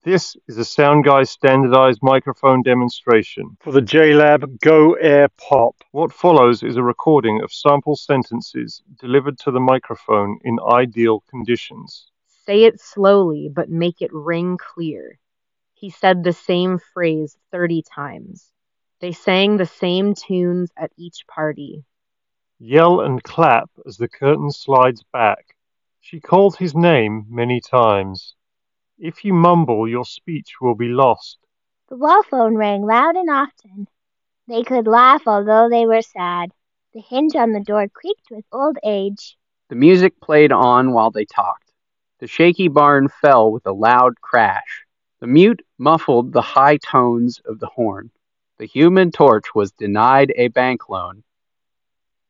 This is a SoundGuy standardized microphone demonstration for the JLab Go Air Pop. What follows is a recording of sample sentences delivered to the microphone in ideal conditions. Say it slowly, but make it ring clear. He said the same phrase 30 times. They sang the same tunes at each party. Yell and clap as the curtain slides back. She called his name many times. If you mumble, your speech will be lost. The wall phone rang loud and often. They could laugh although they were sad. The hinge on the door creaked with old age. The music played on while they talked. The shaky barn fell with a loud crash. The mute muffled the high tones of the horn. The Human Torch was denied a bank loan.